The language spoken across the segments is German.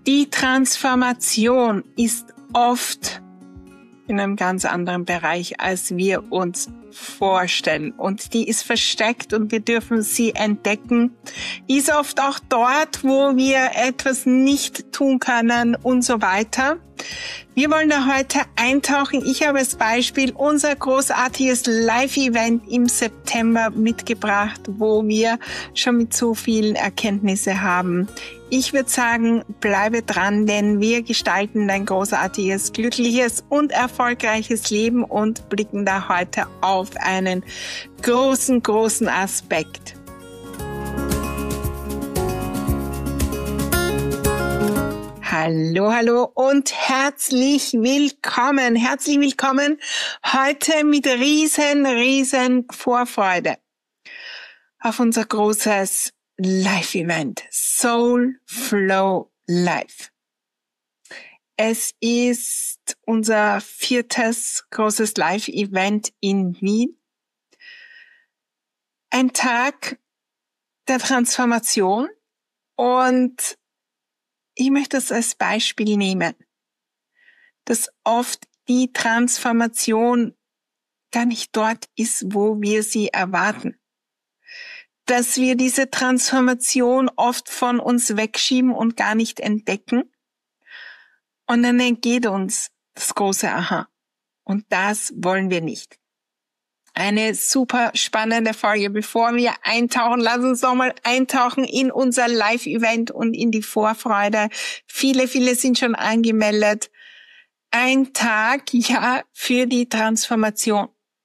Die Transformation ist oft in einem ganz anderen Bereich, als wir uns vorstellen. Und die ist versteckt und wir dürfen sie entdecken. Die ist oft auch dort, wo wir etwas nicht tun können und so weiter. Wir wollen da heute eintauchen. Ich habe als Beispiel unser großartiges Live-Event im September mitgebracht, wo wir schon mit so vielen Erkenntnissen haben. Ich würde sagen, bleibe dran, denn wir gestalten dein großartiges, glückliches und erfolgreiches Leben und blicken da heute auf einen großen Aspekt. Hallo und herzlich willkommen. Herzlich willkommen heute mit riesen Vorfreude auf unser großes Live-Event Soul Flow Live. Es ist unser 4. großes Live-Event in Wien. Ein Tag der Transformation und ich möchte es als Beispiel nehmen, dass oft die Transformation gar nicht dort ist, wo wir sie erwarten. Dass wir diese Transformation oft von uns wegschieben und gar nicht entdecken. Und dann entgeht uns das große Aha. Und das wollen wir nicht. Eine super spannende Folge. Bevor wir eintauchen, lass uns doch mal eintauchen in unser Live-Event und in die Vorfreude. Viele sind schon angemeldet. Ein Tag, ja, für die Transformation.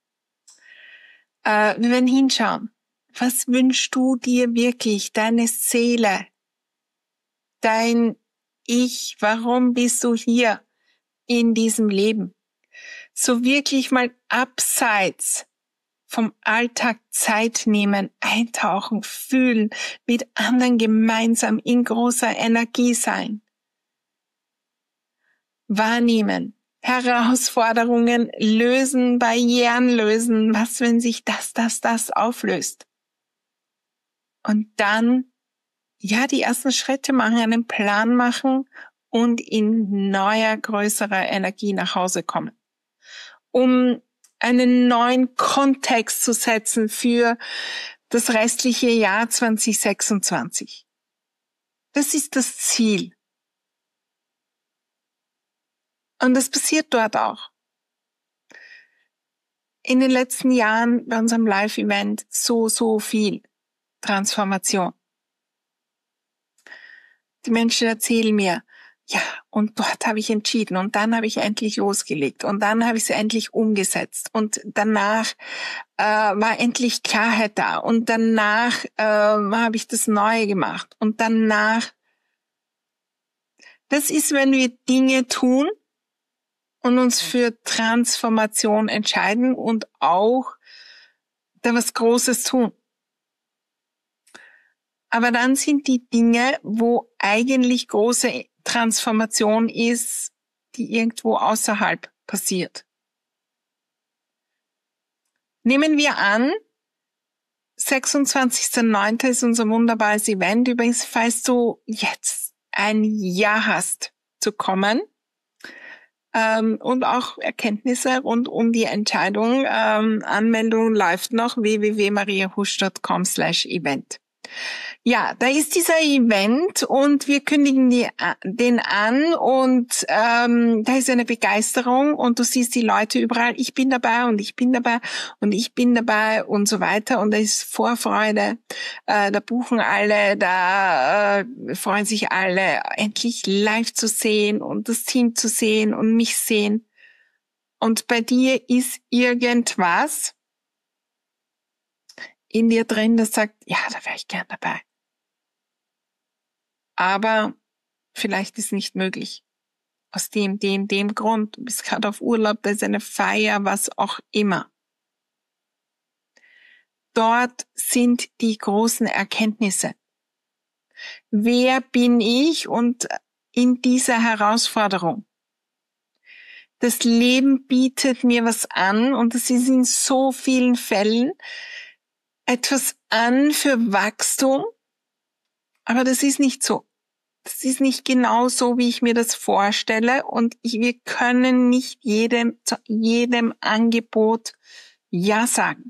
Wir werden hinschauen. Was wünschst du dir wirklich, deine Seele, dein Ich, warum bist du hier in diesem Leben? So wirklich mal abseits vom Alltag Zeit nehmen, eintauchen, fühlen, mit anderen gemeinsam in großer Energie sein. Wahrnehmen, Herausforderungen lösen, Barrieren lösen, was, wenn sich das auflöst? Und dann, ja, die ersten Schritte machen, einen Plan machen und in neuer, größerer Energie nach Hause kommen. Um einen neuen Kontext zu setzen für das restliche Jahr 2026. Das ist das Ziel. Und das passiert dort auch. In den letzten Jahren bei unserem Live-Event so viel Transformation. Die Menschen erzählen mir, ja, und dort habe ich entschieden und dann habe ich endlich losgelegt und dann habe ich es endlich umgesetzt und danach war endlich Klarheit da und danach habe ich das Neue gemacht und danach, das ist, wenn wir Dinge tun und uns für Transformation entscheiden und auch da was Großes tun. Aber dann sind die Dinge, wo eigentlich große Transformation ist, die irgendwo außerhalb passiert. Nehmen wir an, 26.09. ist unser wunderbares Event. Übrigens, falls du jetzt ein Jahr hast zu kommen und auch Erkenntnisse rund um die Entscheidung, Anmeldung läuft noch, www.mariahusch.com/event. Ja, da ist dieser Event und wir kündigen den an und da ist eine Begeisterung und du siehst die Leute überall, ich bin dabei und ich bin dabei und ich bin dabei und so weiter und da ist Vorfreude, da buchen alle, da freuen sich alle, endlich live zu sehen und das Team zu sehen und mich sehen und bei dir ist irgendwas in dir drin, das sagt, ja, da wäre ich gern dabei. Aber vielleicht ist nicht möglich. Aus dem Grund. Du bist gerade auf Urlaub, da ist eine Feier, was auch immer. Dort sind die großen Erkenntnisse. Wer bin ich und in dieser Herausforderung? Das Leben bietet mir was an und es ist in so vielen Fällen etwas an für Wachstum, aber das ist nicht so. Das ist nicht genau so, wie ich mir das vorstelle und wir können nicht zu jedem Angebot Ja sagen.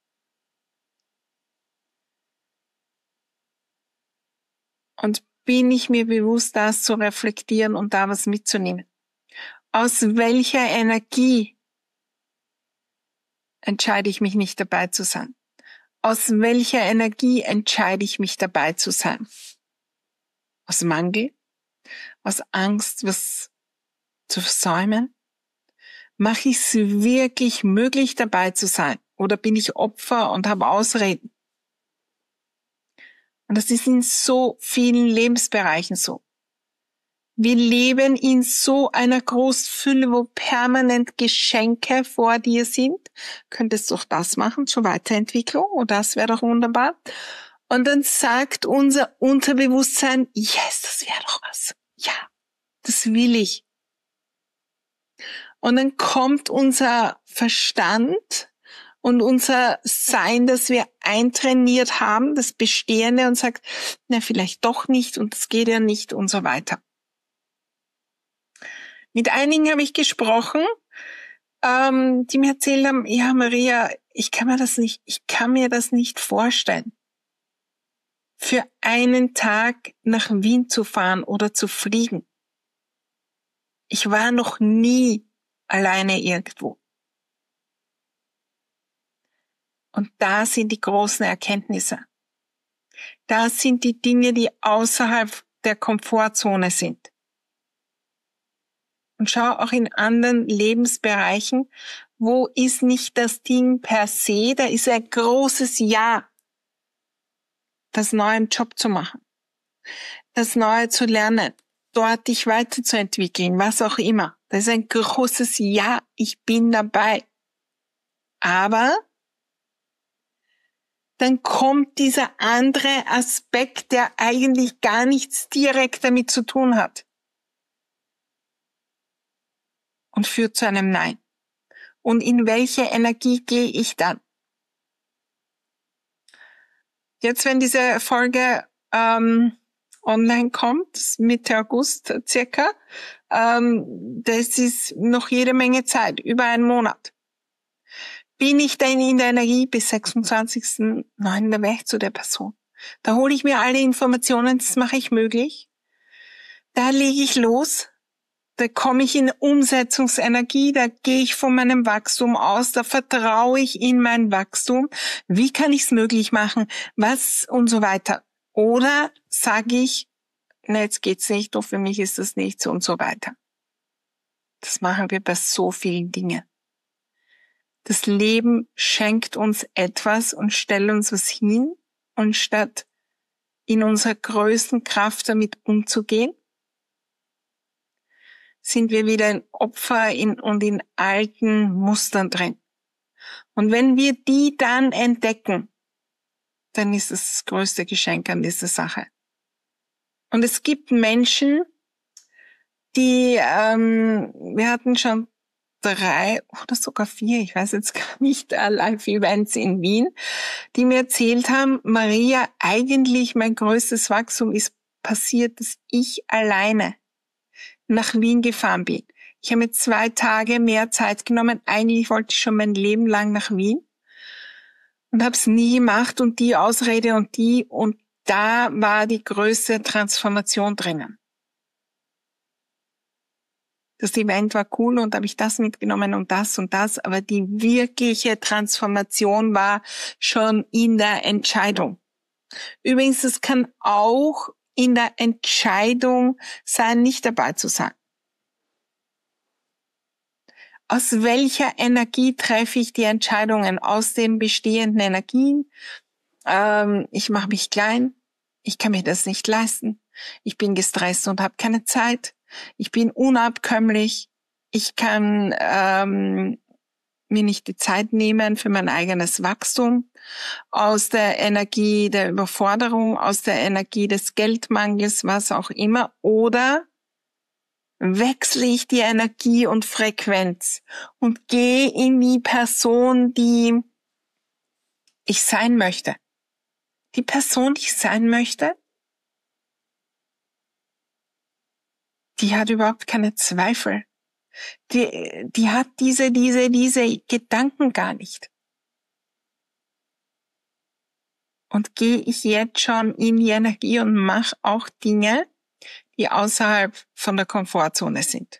Und bin ich mir bewusst, das zu reflektieren und da was mitzunehmen. Aus welcher Energie entscheide ich mich nicht dabei zu sein? Aus welcher Energie entscheide ich mich dabei zu sein? Aus Mangel? Aus Angst, was zu versäumen? Mache ich es wirklich möglich, dabei zu sein? Oder bin ich Opfer und habe Ausreden? Und das ist in so vielen Lebensbereichen so. Wir leben in so einer Großfülle, wo permanent Geschenke vor dir sind. Könntest du auch das machen zur Weiterentwicklung? Und das wäre doch wunderbar. Und dann sagt unser Unterbewusstsein, yes, das wäre doch was. Ja, das will ich. Und dann kommt unser Verstand und unser Sein, das wir eintrainiert haben, das Bestehende und sagt, na, vielleicht doch nicht und das geht ja nicht und so weiter. Mit einigen habe ich gesprochen, die mir erzählt haben, ja, Maria, ich kann mir das nicht vorstellen, für einen Tag nach Wien zu fahren oder zu fliegen. Ich war noch nie alleine irgendwo. Und da sind die großen Erkenntnisse. Da sind die Dinge, die außerhalb der Komfortzone sind. Und schau auch in anderen Lebensbereichen, wo ist nicht das Ding per se, da ist ein großes Ja, das Neue im Job zu machen, das Neue zu lernen, dort dich weiterzuentwickeln, was auch immer. Das ist ein großes Ja, ich bin dabei. Aber dann kommt dieser andere Aspekt, der eigentlich gar nichts direkt damit zu tun hat. Und führt zu einem Nein. Und in welche Energie gehe ich dann? Jetzt, wenn diese Folge online kommt, Mitte August circa, das ist noch jede Menge Zeit, über einen Monat. Bin ich denn in der Energie bis 26.09. Da wäre ich zu der Person. Da hole ich mir alle Informationen, das mache ich möglich. Da lege ich los. Da komme ich in Umsetzungsenergie, da gehe ich von meinem Wachstum aus, da vertraue ich in mein Wachstum. Wie kann ich es möglich machen? Was und so weiter. Oder sage ich, na, jetzt geht's nicht, doch für mich ist das nichts und so weiter. Das machen wir bei so vielen Dingen. Das Leben schenkt uns etwas und stellt uns was hin, und statt in unserer größten Kraft damit umzugehen, sind wir wieder ein Opfer und in alten Mustern drin. Und wenn wir die dann entdecken, dann ist das größte Geschenk an dieser Sache. Und es gibt Menschen, die, wir hatten schon 3 oder sogar 4, ich weiß jetzt gar nicht, Live-Events in Wien, die mir erzählt haben, Maria, eigentlich mein größtes Wachstum ist passiert, dass ich alleine nach Wien gefahren bin. Ich habe mir 2 Tage mehr Zeit genommen. Eigentlich wollte ich schon mein Leben lang nach Wien und habe es nie gemacht und die Ausrede und da war die größte Transformation drinnen. Das Event war cool und habe ich das mitgenommen und das, aber die wirkliche Transformation war schon in der Entscheidung. Übrigens, es kann auch in der Entscheidung sein, nicht dabei zu sein. Aus welcher Energie treffe ich die Entscheidungen? Aus den bestehenden Energien? Ich mache mich klein. Ich kann mir das nicht leisten. Ich bin gestresst und habe keine Zeit. Ich bin unabkömmlich. Ich kann mir nicht die Zeit nehmen für mein eigenes Wachstum. Aus der Energie der Überforderung, aus der Energie des Geldmangels, was auch immer. Oder wechsle ich die Energie und Frequenz und gehe in die Person, die ich sein möchte. Die Person, die ich sein möchte, die hat überhaupt keine Zweifel. Die hat diese Gedanken gar nicht. Und gehe ich jetzt schon in die Energie und mache auch Dinge, die außerhalb von der Komfortzone sind.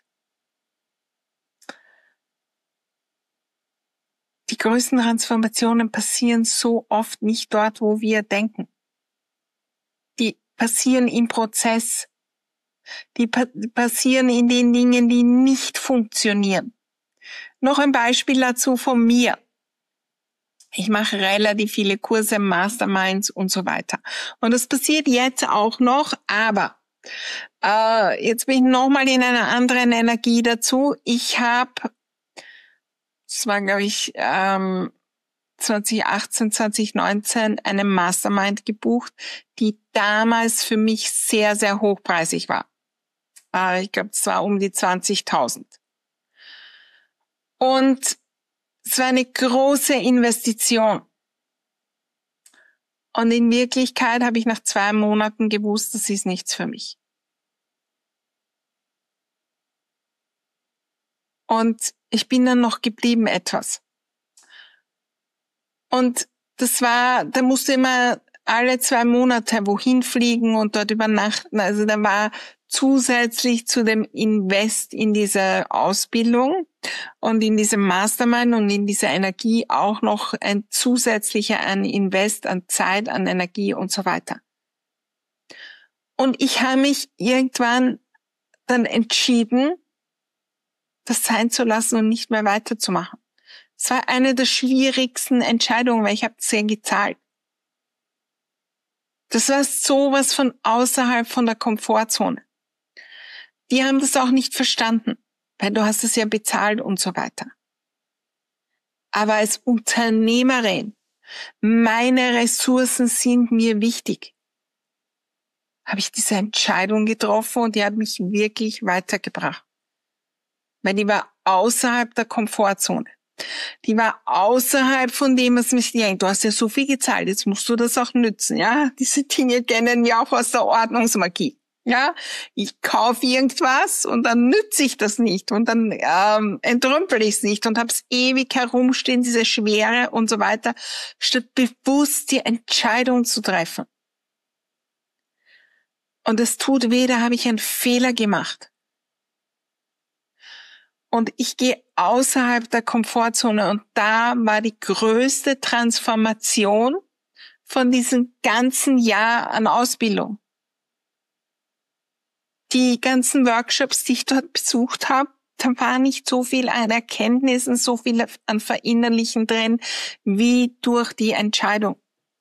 Die größten Transformationen passieren so oft nicht dort, wo wir denken. Die passieren im Prozess. Die passieren in den Dingen, die nicht funktionieren. Noch ein Beispiel dazu von mir. Ich mache relativ viele Kurse, Masterminds und so weiter. Und das passiert jetzt auch noch, aber jetzt bin ich nochmal in einer anderen Energie dazu. Ich habe, das war glaube ich 2018, 2019 eine Mastermind gebucht, die damals für mich sehr, sehr hochpreisig war. Ich glaube, es war um die 20.000. Und es war eine große Investition. Und in Wirklichkeit habe ich nach 2 Monaten gewusst, das ist nichts für mich. Und ich bin dann noch geblieben etwas. Und da musste immer alle 2 Monate wohin fliegen und dort übernachten. Also da war zusätzlich zu dem Invest in diese Ausbildung und in diesem Mastermind und in dieser Energie auch noch ein zusätzlicher Invest an Zeit, an Energie und so weiter. Und ich habe mich irgendwann dann entschieden, das sein zu lassen und nicht mehr weiterzumachen. Es war eine der schwierigsten Entscheidungen, weil ich habe sehr gezahlt. Das war sowas von außerhalb von der Komfortzone. Die haben das auch nicht verstanden, weil du hast es ja bezahlt und so weiter. Aber als Unternehmerin, meine Ressourcen sind mir wichtig. Habe ich diese Entscheidung getroffen und die hat mich wirklich weitergebracht. Weil die war außerhalb der Komfortzone. Die war außerhalb von dem, was mich denkt. Du hast ja so viel gezahlt, jetzt musst du das auch nützen, ja? Diese Dinge kennen wir auch aus der Ordnungsmagie, ja? Ich kaufe irgendwas und dann nütze ich das nicht und dann entrümpel ich es nicht und hab's ewig herumstehen, diese Schwere und so weiter, statt bewusst die Entscheidung zu treffen. Und es tut weh, da habe ich einen Fehler gemacht. Und ich gehe außerhalb der Komfortzone und da war die größte Transformation von diesem ganzen Jahr an Ausbildung. Die ganzen Workshops, die ich dort besucht habe, da war nicht so viel an Erkenntnissen, so viel an Verinnerlichen drin, wie durch die Entscheidung.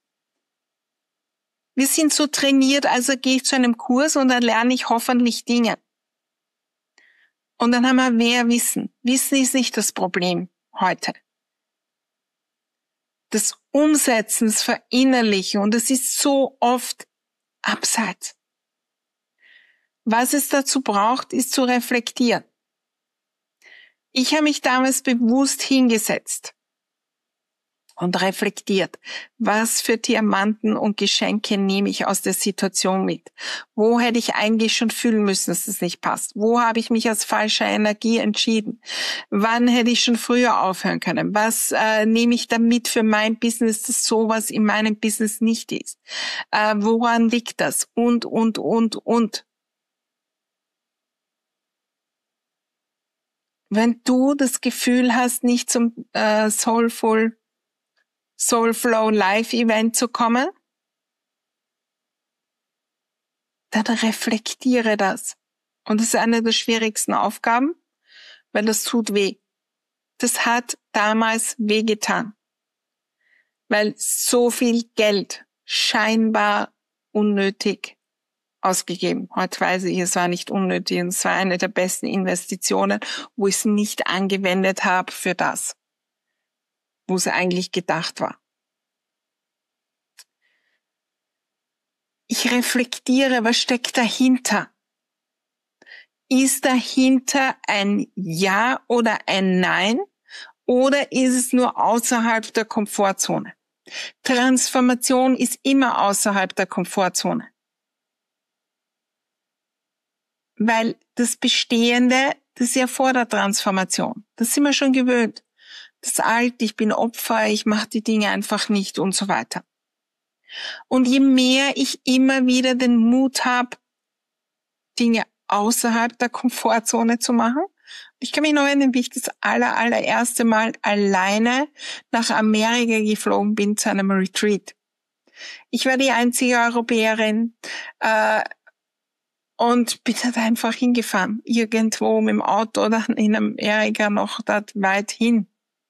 Wir sind so trainiert, also gehe ich zu einem Kurs und dann lerne ich hoffentlich Dinge. Und dann haben wir mehr Wissen. Wissen ist nicht das Problem heute. Das Umsetzen, das Verinnerlichen, und es ist so oft abseits. Was es dazu braucht, ist zu reflektieren. Ich habe mich damals bewusst hingesetzt und reflektiert, was für Diamanten und Geschenke nehme ich aus der Situation mit? Wo hätte ich eigentlich schon fühlen müssen, dass es nicht passt? Wo habe ich mich aus falscher Energie entschieden? Wann hätte ich schon früher aufhören können? Was nehme ich damit für mein Business, dass sowas in meinem Business nicht ist? Woran liegt das? Und. Wenn du das Gefühl hast, nicht zum Soulflow Live Event zu kommen, dann reflektiere das. Und das ist eine der schwierigsten Aufgaben, weil das tut weh. Das hat damals wehgetan, weil so viel Geld scheinbar unnötig ausgegeben. Heute weiß ich, es war nicht unnötig und es war eine der besten Investitionen, wo ich es nicht angewendet habe für das, wo es eigentlich gedacht war. Ich reflektiere, was steckt dahinter? Ist dahinter ein Ja oder ein Nein? Oder ist es nur außerhalb der Komfortzone? Transformation ist immer außerhalb der Komfortzone. weil das Bestehende, das ist ja vor der Transformation. Das sind wir schon gewöhnt. Das Alte, ich bin Opfer, ich mache die Dinge einfach nicht und so weiter. Und je mehr ich immer wieder den Mut habe, Dinge außerhalb der Komfortzone zu machen. Ich kann mich noch erinnern, wie ich das allererste Mal alleine nach Amerika geflogen bin zu einem Retreat. Ich war die einzige Europäerin und bin halt einfach hingefahren, irgendwo mit dem Auto oder in Amerika noch dort weit hin.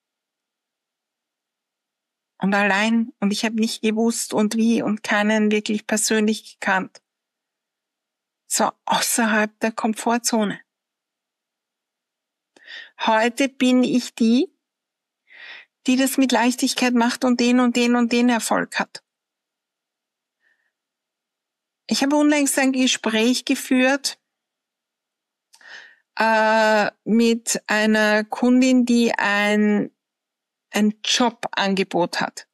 Und allein, und ich habe nicht gewusst und wie und keinen wirklich persönlich gekannt. So außerhalb der Komfortzone. Heute bin ich die das mit Leichtigkeit macht und den Erfolg hat. Ich habe unlängst ein Gespräch geführt mit einer Kundin, die ein Jobangebot hat.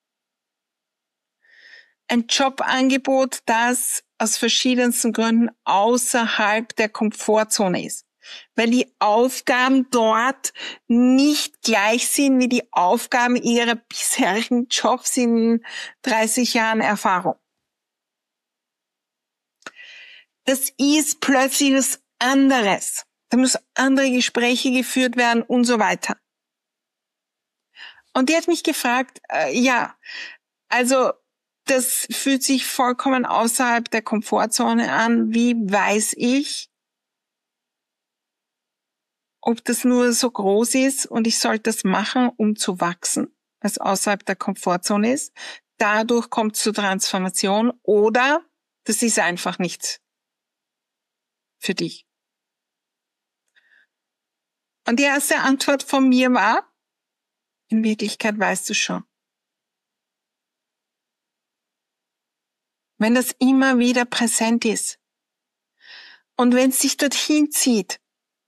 Ein Jobangebot, das aus verschiedensten Gründen außerhalb der Komfortzone ist. Weil die Aufgaben dort nicht gleich sind wie die Aufgaben ihrer bisherigen Jobs in 30 Jahren Erfahrung. Das ist plötzlich was anderes. Da müssen andere Gespräche geführt werden und so weiter. Und die hat mich gefragt, also das fühlt sich vollkommen außerhalb der Komfortzone an. Wie weiß ich, ob das nur so groß ist und ich sollte das machen, um zu wachsen, was außerhalb der Komfortzone ist. Dadurch kommt es zur Transformation oder das ist einfach nichts für dich. Und die erste Antwort von mir war, in Wirklichkeit weißt du schon. Wenn das immer wieder präsent ist und wenn es sich dorthin zieht,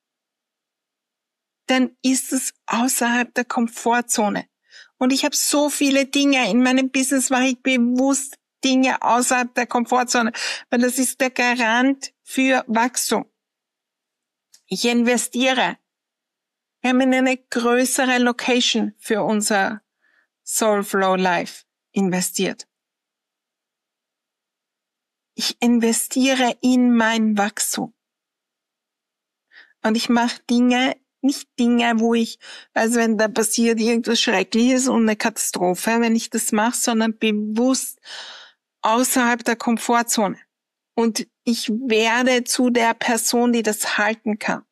dann ist es außerhalb der Komfortzone. Und ich habe so viele Dinge in meinem Business, mache ich bewusst Dinge außerhalb der Komfortzone, weil das ist der Garant für Wachstum. Ich investiere. Wir haben in eine größere Location für unser Soulflow Life investiert. Ich investiere in mein Wachstum. Und ich mache nicht Dinge, wo ich, also wenn da passiert irgendwas Schreckliches und eine Katastrophe, wenn ich das mache, sondern bewusst außerhalb der Komfortzone. Und ich werde zu der Person, die das halten kann.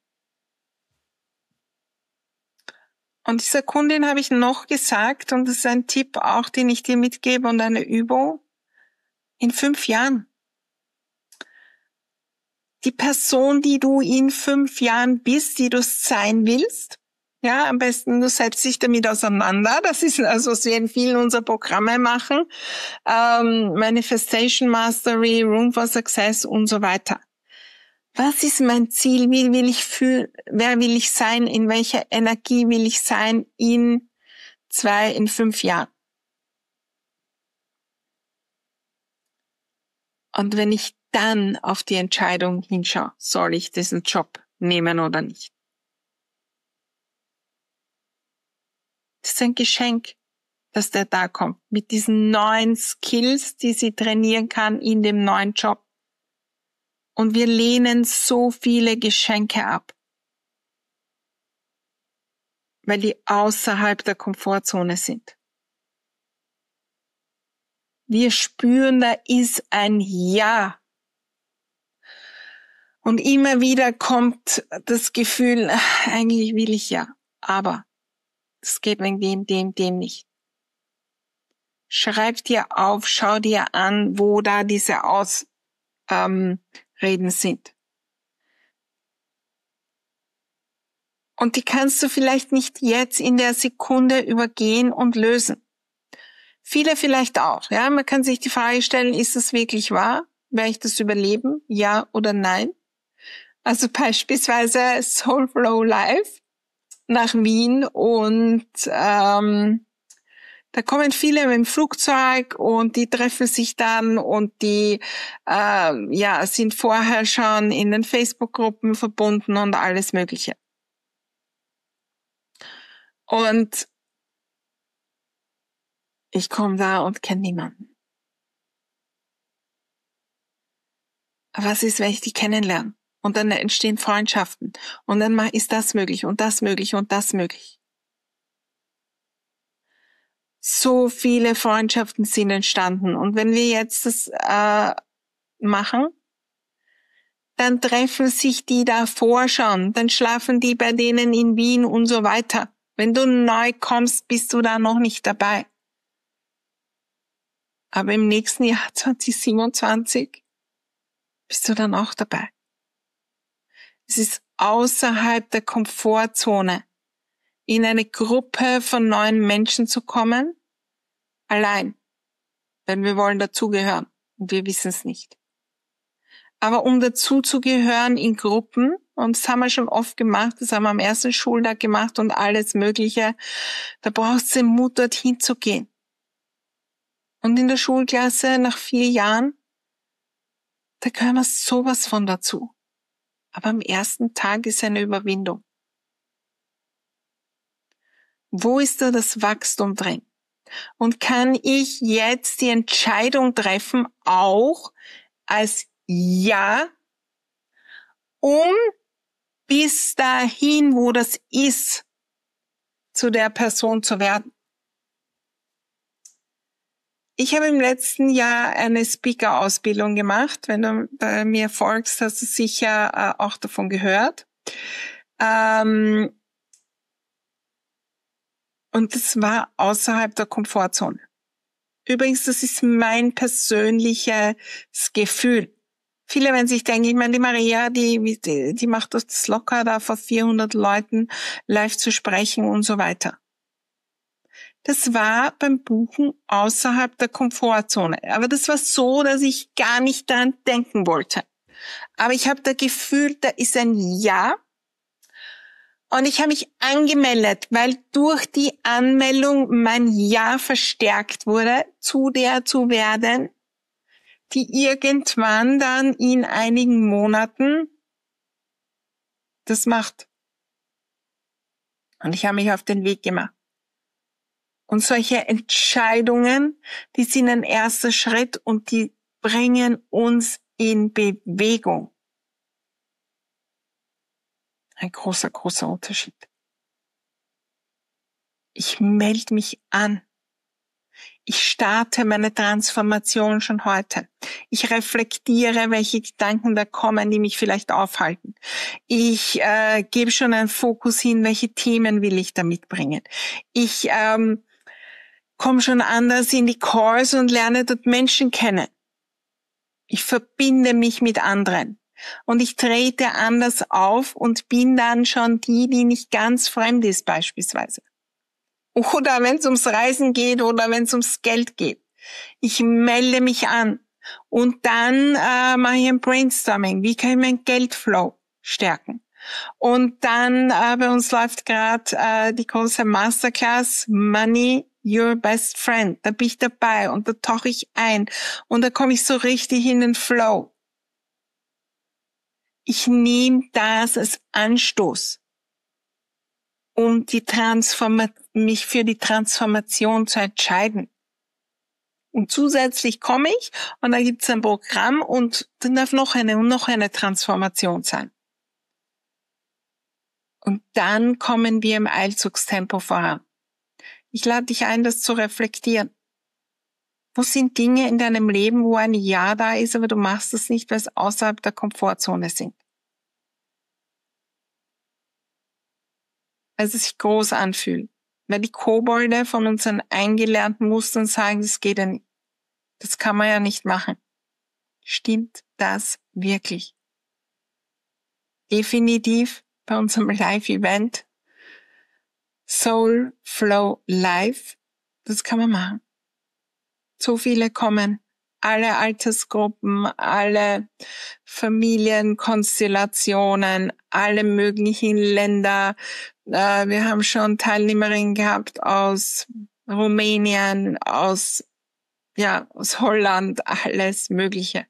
Und dieser Kundin habe ich noch gesagt, und das ist ein Tipp auch, den ich dir mitgebe und eine Übung, in 5 Jahren. Die Person, die du in 5 Jahren bist, die du sein willst, ja, am besten du setzt dich damit auseinander. Das ist also, was wir in vielen unserer Programme machen. Manifestation Mastery, Room for Success und so weiter. Was ist mein Ziel? Wie will ich fühlen? Wer will ich sein? In welcher Energie will ich sein in 5 Jahren? Und wenn ich dann auf die Entscheidung hinschaue, soll ich diesen Job nehmen oder nicht? Das ist ein Geschenk, dass der da kommt, mit diesen neuen Skills, die sie trainieren kann in dem neuen Job. Und wir lehnen so viele Geschenke ab, weil die außerhalb der Komfortzone sind. Wir spüren, da ist ein Ja. Und immer wieder kommt das Gefühl, eigentlich will ich ja, aber es geht wegen dem nicht. Schreib dir auf, schau dir an, wo da diese Ausreden sind. Und die kannst du vielleicht nicht jetzt in der Sekunde übergehen und lösen. Viele vielleicht auch. Ja, man kann sich die Frage stellen, ist es wirklich wahr? Werde ich das überleben? Ja oder nein? Also beispielsweise Soulflow Live nach Wien und Da kommen viele mit dem Flugzeug und die treffen sich dann und die sind vorher schon in den Facebook-Gruppen verbunden und alles Mögliche. Und ich komme da und kenne niemanden. Aber was ist, wenn ich die kennenlerne? Und dann entstehen Freundschaften. Und dann ist das möglich und das möglich und das möglich. So viele Freundschaften sind entstanden. Und wenn wir jetzt das machen, dann treffen sich die davor schon. Dann schlafen die bei denen in Wien und so weiter. Wenn du neu kommst, bist du da noch nicht dabei. Aber im nächsten Jahr 2027 bist du dann auch dabei. Es ist außerhalb der Komfortzone, in eine Gruppe von neuen Menschen zu kommen, allein, denn wir wollen dazugehören und wir wissen es nicht. Aber um dazuzugehören in Gruppen, und das haben wir schon oft gemacht, das haben wir am ersten Schultag gemacht und alles Mögliche, da brauchst du den Mut, dorthin zu gehen. Und in der Schulklasse nach 4 Jahren, da gehören wir sowas von dazu. Aber am ersten Tag ist eine Überwindung. Wo ist da das Wachstum drin? Und kann ich jetzt die Entscheidung treffen, auch als Ja, um bis dahin, wo das ist, zu der Person zu werden? Ich habe im letzten Jahr eine Speaker-Ausbildung gemacht. Wenn du bei mir folgst, hast du sicher auch davon gehört. Und das war außerhalb der Komfortzone. Übrigens, das ist mein persönliches Gefühl. Viele werden sich denken, ich meine, die Maria, die macht das locker, da vor 400 Leuten live zu sprechen und so weiter. Das war beim Buchen außerhalb der Komfortzone. Aber das war so, dass ich gar nicht daran denken wollte. Aber ich habe da gefühlt, da ist ein Ja. Und ich habe mich angemeldet, weil durch die Anmeldung mein Ja verstärkt wurde, zu der zu werden, die irgendwann dann in einigen Monaten das macht. Und ich habe mich auf den Weg gemacht. Und solche Entscheidungen, die sind ein erster Schritt und die bringen uns in Bewegung. Ein großer, großer Unterschied. Ich melde mich an. Ich starte meine Transformation schon heute. Ich reflektiere, welche Gedanken da kommen, die mich vielleicht aufhalten. Ich gebe schon einen Fokus hin, welche Themen will ich da mitbringen. Ich komme schon anders in die Calls und lerne dort Menschen kennen. Ich verbinde mich mit anderen. Und ich trete anders auf und bin dann schon die nicht ganz fremd ist beispielsweise. Oder wenn es ums Reisen geht oder wenn es ums Geld geht. Ich melde mich an und dann mache ich ein Brainstorming. Wie kann ich meinen Geldflow stärken? Und dann bei uns läuft gerade die große Masterclass Money Your Best Friend. Da bin ich dabei und da tauche ich ein und da komme ich so richtig in den Flow. Ich nehme das als Anstoß, um mich für die Transformation zu entscheiden. Und zusätzlich komme ich und da gibt es ein Programm und dann darf noch eine Transformation sein. Und dann kommen wir im Eilzugstempo voran. Ich lade dich ein, das zu reflektieren. Wo sind Dinge in deinem Leben, wo ein Ja da ist, aber du machst es nicht, weil es außerhalb der Komfortzone sind? Weil es sich groß anfühlt. Weil die Kobolde von unseren eingelernten Mustern sagen, das geht ja nicht. Das kann man ja nicht machen. Stimmt das wirklich? Definitiv bei unserem Live-Event Soul Flow Live. Das kann man machen. So viele kommen. Alle Altersgruppen, alle Familienkonstellationen, alle möglichen Länder. Wir haben schon Teilnehmerinnen gehabt aus Rumänien, aus Holland, alles Mögliche.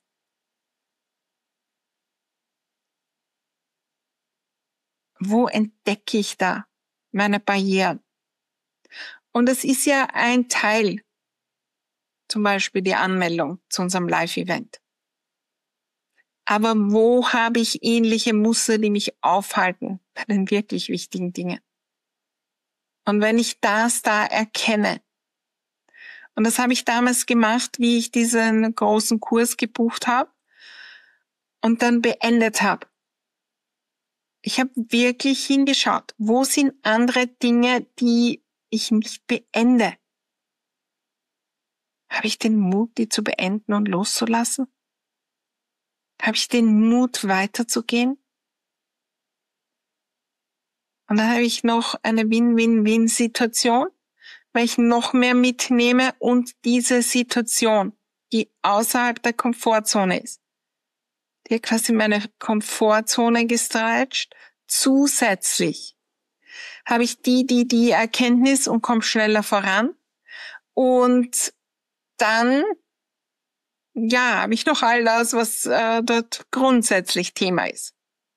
Wo entdecke ich da meine Barrieren? Und es ist ja ein Teil, zum Beispiel die Anmeldung zu unserem Live-Event. Aber wo habe ich ähnliche Muster, die mich aufhalten bei den wirklich wichtigen Dingen? Und wenn ich das da erkenne, und das habe ich damals gemacht, wie ich diesen großen Kurs gebucht habe und dann beendet habe. Ich habe wirklich hingeschaut, wo sind andere Dinge, die ich nicht beende? Habe ich den Mut, die zu beenden und loszulassen? Habe ich den Mut, weiterzugehen? Und dann habe ich noch eine Win-Win-Win-Situation, weil ich noch mehr mitnehme und diese Situation, die außerhalb der Komfortzone ist, die hat quasi meine Komfortzone gestretcht. Zusätzlich habe ich die Erkenntnis und komme schneller voran. Und dann, habe ich noch all das, was dort grundsätzlich Thema ist.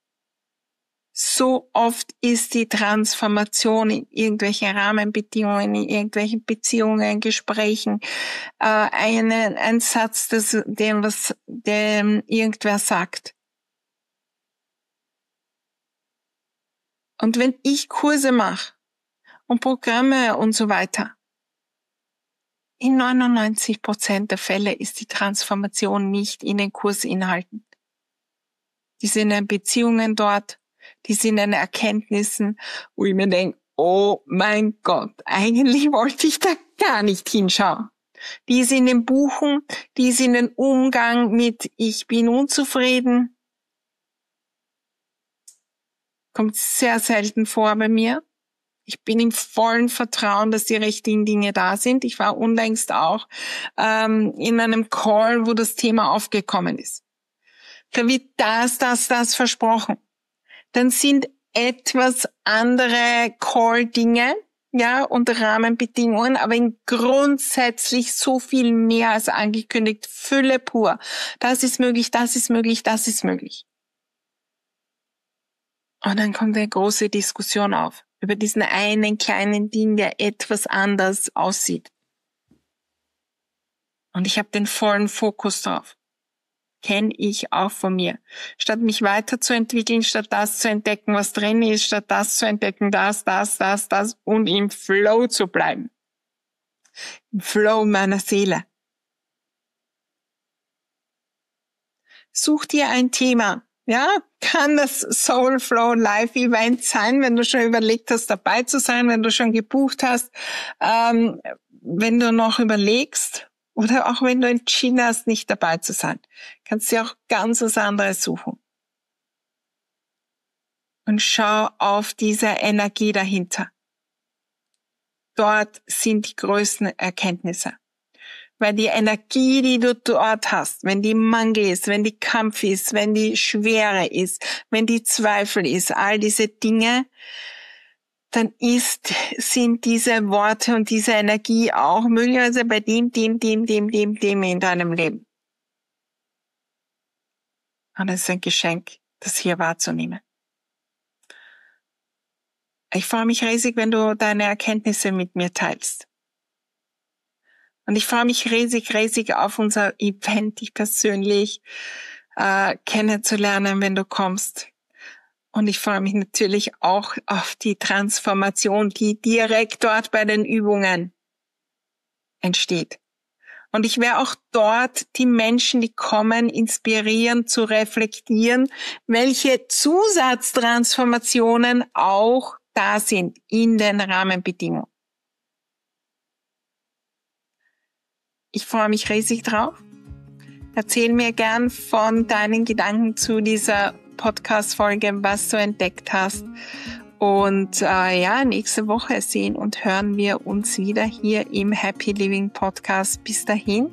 So oft ist die Transformation in irgendwelchen Rahmenbedingungen, in irgendwelchen Beziehungen, Gesprächen, ein Satz, den irgendwer sagt. Und wenn ich Kurse mache und Programme und so weiter, in 99% der Fälle ist die Transformation nicht in den Kursinhalten. Die sind in Beziehungen dort, die sind in Erkenntnissen, wo ich mir denke, oh mein Gott, eigentlich wollte ich da gar nicht hinschauen. Die sind im Buchen, die sind im Umgang mit ich bin unzufrieden. Kommt sehr selten vor bei mir. Ich bin im vollen Vertrauen, dass die richtigen Dinge da sind. Ich war unlängst auch in einem Call, wo das Thema aufgekommen ist. Da wird das versprochen. Dann sind etwas andere Call-Dinge, und Rahmenbedingungen, aber in grundsätzlich so viel mehr als angekündigt, Fülle pur. Das ist möglich, das ist möglich, das ist möglich. Und dann kommt eine große Diskussion auf über diesen einen kleinen Ding, der etwas anders aussieht. Und ich habe den vollen Fokus drauf. Kenne ich auch von mir. Statt mich weiterzuentwickeln, statt das zu entdecken, was drin ist, statt das zu entdecken, das und im Flow zu bleiben. Im Flow meiner Seele. Such dir ein Thema. Kann das Soul Flow Live Event sein, wenn du schon überlegt hast, dabei zu sein, wenn du schon gebucht hast, wenn du noch überlegst, oder auch wenn du entschieden hast, nicht dabei zu sein, kannst du dir auch ganz was anderes suchen. Und schau auf diese Energie dahinter. Dort sind die größten Erkenntnisse. Weil die Energie, die du dort hast, wenn die Mangel ist, wenn die Kampf ist, wenn die Schwere ist, wenn die Zweifel ist, all diese Dinge, dann sind diese Worte und diese Energie auch möglicherweise bei dem in deinem Leben. Und es ist ein Geschenk, das hier wahrzunehmen. Ich freue mich riesig, wenn du deine Erkenntnisse mit mir teilst. Und ich freue mich riesig auf unser Event, dich persönlich kennenzulernen, wenn du kommst. Und ich freue mich natürlich auch auf die Transformation, die direkt dort bei den Übungen entsteht. Und ich werde auch dort die Menschen, die kommen, inspirieren, zu reflektieren, welche Zusatztransformationen auch da sind in den Rahmenbedingungen. Ich freue mich riesig drauf. Erzähl mir gern von deinen Gedanken zu dieser Podcast-Folge, was du entdeckt hast. Und nächste Woche sehen und hören wir uns wieder hier im Happy Living Podcast. Bis dahin,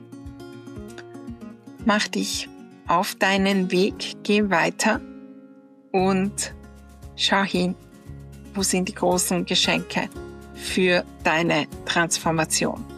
mach dich auf deinen Weg, geh weiter und schau hin, wo sind die großen Geschenke für deine Transformation.